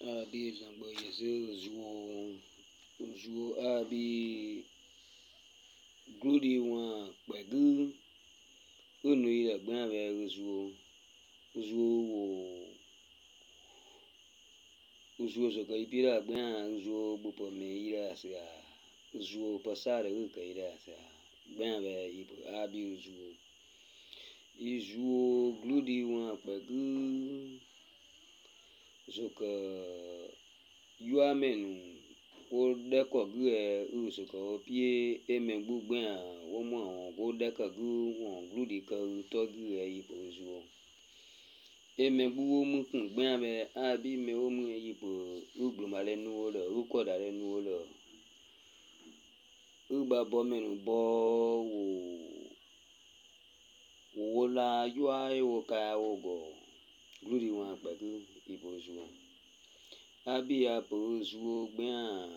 Abi zangbo yese zuo abi gludi wan pegu unu ira gban be zuo so kai pira gban zuo bupo me ira sia zuo pasare ka ira sia gban be ipo abi zuo gludi wan pegu soka yuamenu o deko gue usoka opie emegbu gban wo mo go deko gu won gludi ka to gue ipo zuo emegbu wo mu kun gban be abi me wo mu ipo ugbumale nuwo lo ukoda le nuwo lo ugba bo menu bo wo la yua wo ka wo go gludi wan pegu ipo zuo abi apo zuo gban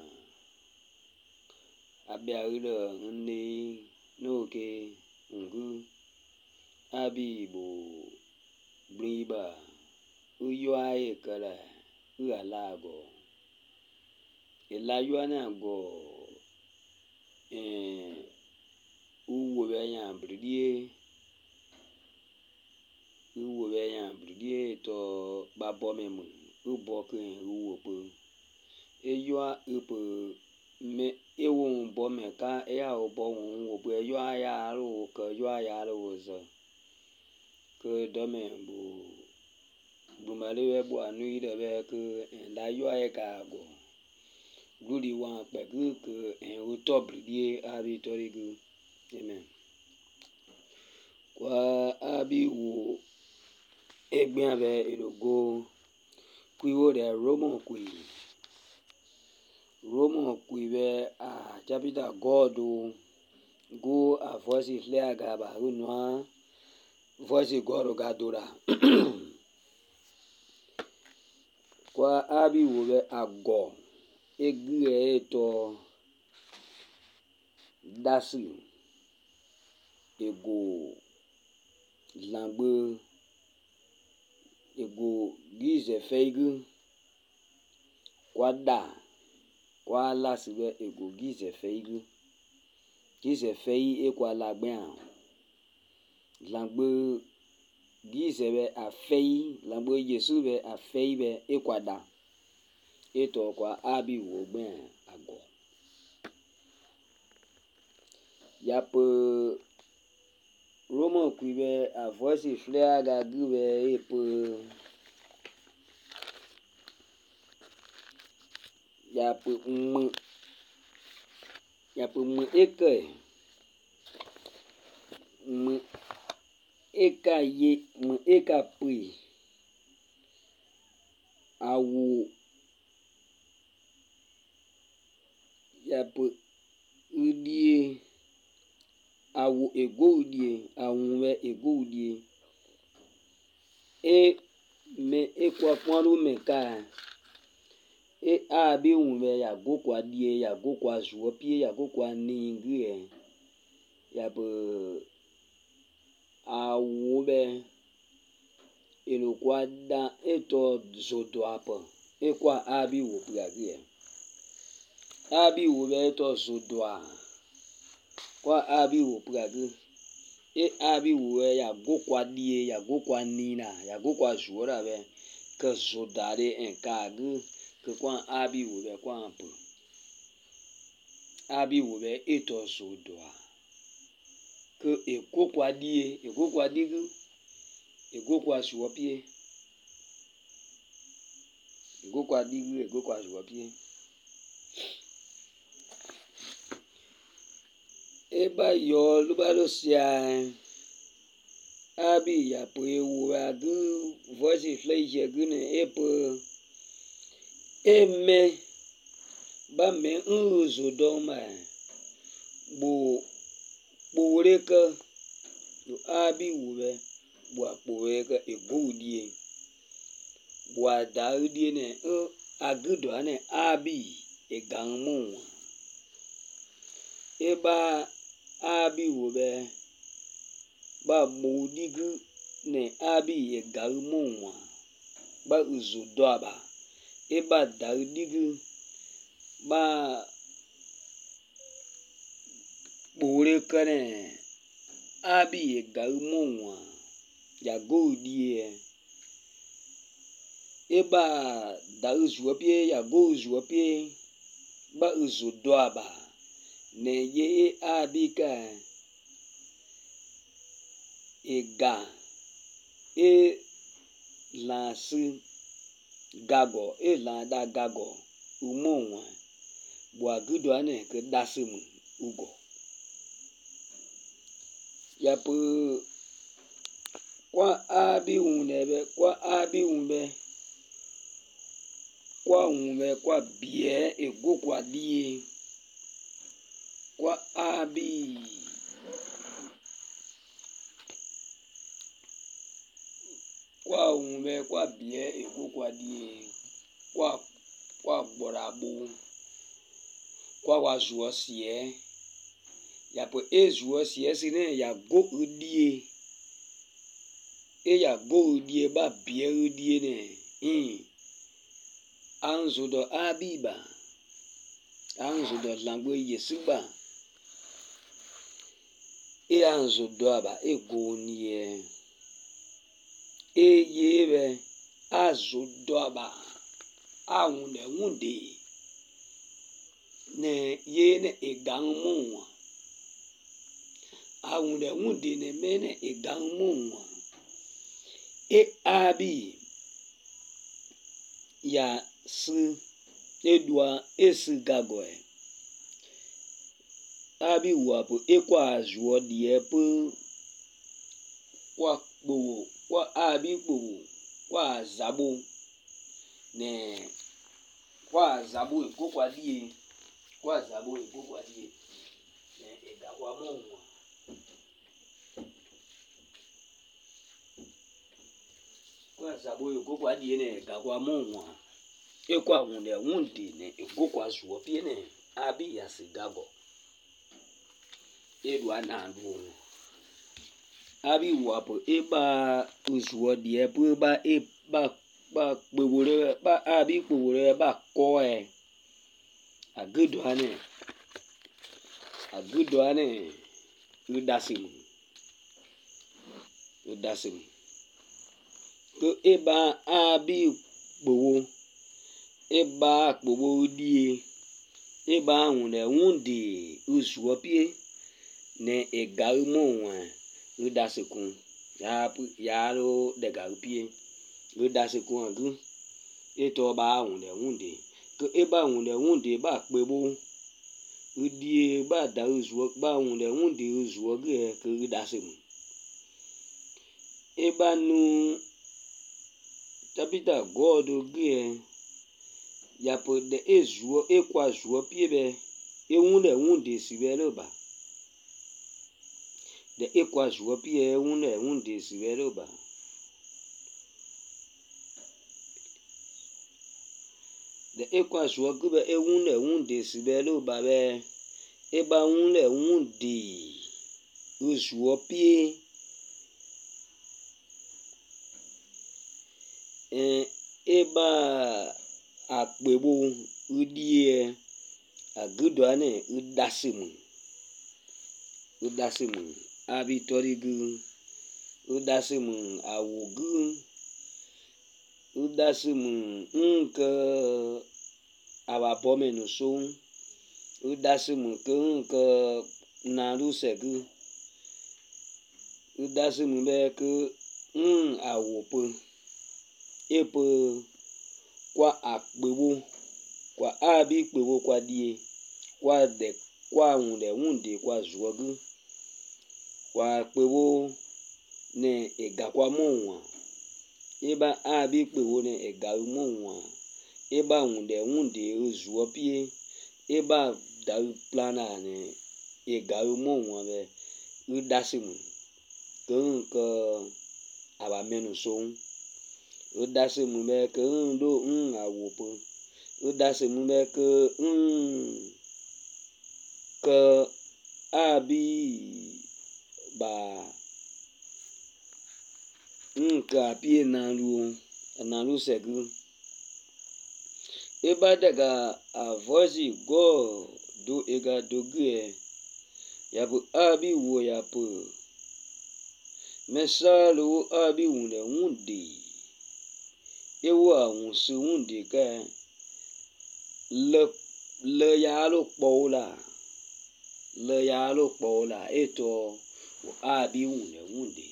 abi awilo nne noke ngu abi bo bliba uyua ekala ualago elayua na go uwo be yan bridie to babo memu ubo ke uwo po eyua upo me ewo bo me ka ya obo won wo po eyua ya ro ko yua ya ro zo ko do me bu gbumale we bo anu ire be ke la yua e ka go gludi wan pe ku ke en o to bridie abi to rigu amen kwa abi wo egban be erogo kwiwo de romo kwi be a chapter god go a voice clear gaba unwa voice god gadora kwa abi wo be ago egie to dasu ego langbe ego gize feigu kwada kwa la sibe ego gize fei ekwa lagban langbe gize be afei langbe yesu be afei be ekwada eto kwa abi wo gban ago yapo romo kwibe a voice flea ga gube epo yapo mu eka ye mu eka pri awu yapo udie awu ego udie awunwe ego udie e me ekwa ponu me ka e abi unwe ya go kwa die ya go kwa zuo pie ya go kwa ningie yapo awu be elo kwa da eto zodo apo ekwa abi wo plagie abi wo be to zodoa kwa abi wo plagie e abi wo ya go kwa die ya go kwa nina ya go kwa zuora be ke zodare enkagu ke kwa abi wo be kwa ampo abi wo be eto zodoa ke eko kwa digu ego kwa zuopie ego kwa digu ego kwa zuopie eba yo lubalo sia abi ya po ewu agu voice fleje gune epo eme ba me nzo doma bo reka yo abi wuwe bo reka egudie boadaudie ne agudo ane abi eganmu eba abi wuwe ba modigu ne abi eganmu ba uzodoaba eba da digu ba bore kane abi ega monwa ya go die eba da zuopie ya go zuopie ba uzudo aba ne ye abika ega e lansi gago e landa gago umonwa bua gudo ane ke dasimu ugo ya pu kwa abi unebe kwa abi unbe kwa bie ego kwa die kwa abi kwa unbe kwa bie ego kwa die kwa gborabu kwa wazuo sie ya pu ezuo sie sine ya go die e ya go die ba bie die ne anzudo abiba anzudo langwe yesiba e anzudo aba ego nie e yebe azudo aba awune wunde ne ye ne eganmunwa awune wunde ne mene eganmunwa e abi ya si edua esi gagoe abi wapo ekwa azuo die pu kwa kpo kwa abi kpo kwa zabo ne kwa zabo eko kwa die kwa zabo eko kwa die ne ega kwa monwa kwa zabo eko kwa die ne ega kwa monwa ekwa wunde wundi ne ego kwa zuo pie ne abi ya sigago edua na ndu abi wapo eba uzuo die pu ba eba ba gbewore ba abi gbewore ba koe agudo ane udasim to eba abi gbowo eba gbowo die eba wune wundi uzuo pie ne ega monwa udasikun ya ro de garpie udasikun agu eto ba wune wunde to eba wune wunde ba pebo udie ba da uzuo ba wune wunde uzuo ge ke udasimu eba nu tabita god ge ya po de ezuo ekwa zuo piebe ewune wunde sibeloba de ekwa zuo pie ewune wunde sibeloba de ekwa zuo gube ewune wunde sibeloba be eba wune wunde uzuo pie eba akpebo udie agudo ane udasimu abitorigu udasimu awugu udasimu nke ababomenu so udasimu nke narusegu udasimu be ke awopo epo kwa akpebo kwa abi kpebo kwa die kwa de kwa wunde kwa zuogu kwa kpebo ne ega kwa monwa eba abi kpebo ne ega monwa eba wunde zuo pie eba da plana ne ega monwa be udasimu ke abamenu so udasimu be ke ndo awopo udasimu be ke abi ba nke apie naru segu eba daga a voice go do ega dogue ya bu abi wo ya pu mesalo abi wunde wundi ewo awun su wundi ka le ya lo pola eto abi wunde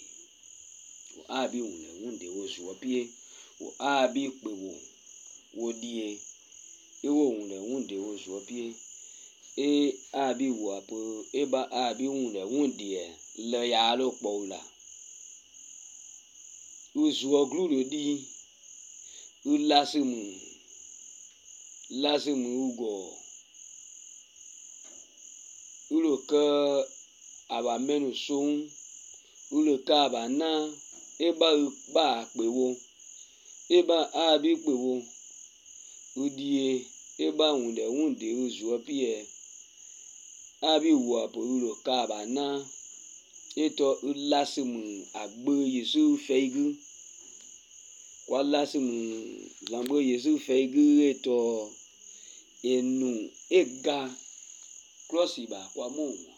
wo zuo pie wo abi pe wo die ewo wunde wo zuo pie e abi wo apo eba abi wunde le ya lo pola wo zuo gludo di ulasimu ugo uloka aba menu sun uloka aba na eba ba pewo eba abi pewo udie eba wunde uzuo pie abi wo apo uloka aba na eto ulasimu agbe yesu feigu kwa lasimu lambo yesu feigu eto enu ega klosiba kwa monwa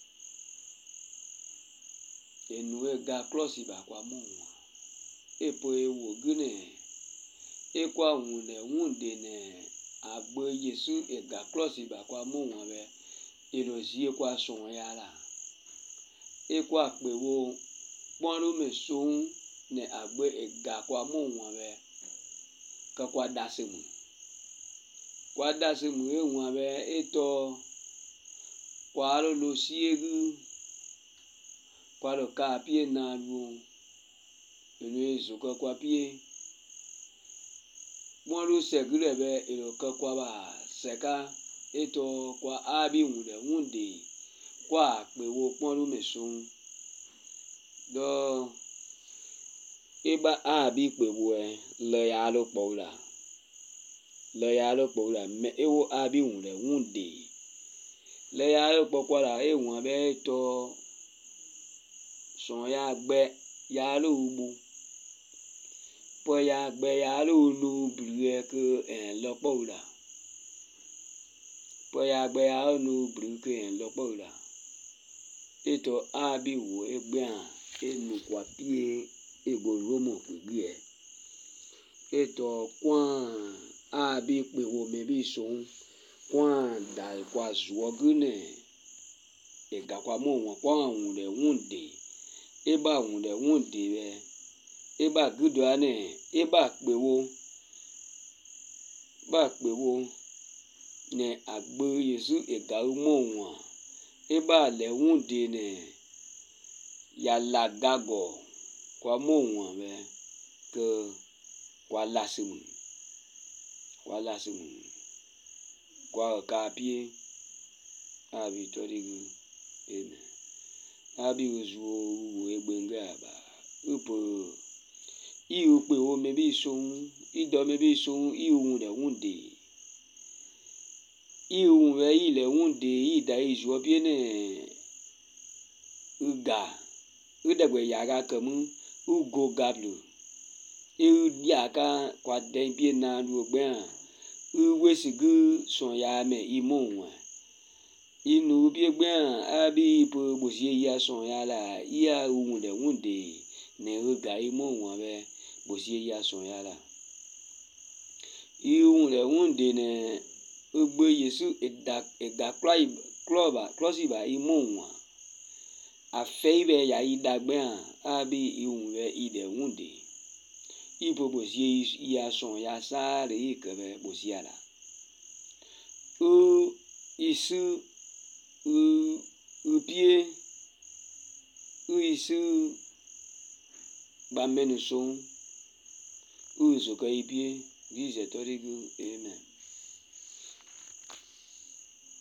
epo ewo gune ekwa wunde ne agbe yesu ega klosiba kwa monwa be erozie kwa son yala ekwa pewo ponu meson ne agbe ega kwa monwa be ka kwa dasimu enwa be eto kwa lo siegu kwa lo ka pie na lu enu ezo kwa pie ponu segure be elo ka kwa ba seka eto kwa abi wunde kwa pewo ponu meson do eba abi pewo le ya lo pola me ewo abi wunde le ya lo pokwala enwa be to son ya gbe ya lo ubu po ya gbe ya lo nu brie ke lo pola po ya gbe ya nu brie ke lo pola eto abi wo egbe a enu kwa pie ego romo pegbe eto kwa abi pe wo me bi son kwa da kwa zuo gune ega kwa mo kwa wunde eba wunde be eba gudo ane eba pe wo ne agbe yesu ega mo eba le wunde ne ya la gago kwa monwa be ke kwa lasimu kwa ka pie abi torigu amen abi uzuo wo egbenge aba upo iu pe wo me bi son ido me bi son iu wunde iu we ile wunde ida izuo pie ne uga udegbe yaga kemu ugo gablu iu diaka kwa den pie na lu gbe a uwesigu son ya me imonwa inu bi gbe a abi po bosie ya son ya la ya wunde ne uga imonwa be bosie ya son ya la iu wunde ne ogbe yesu ega klosiba imonwa afeibe ya idagbe a abi iunwe ide wunde ipo bosie ya son ya sare ikebe bosie la isu upie isu ba menu son uzo ka ipie dize torigu amen.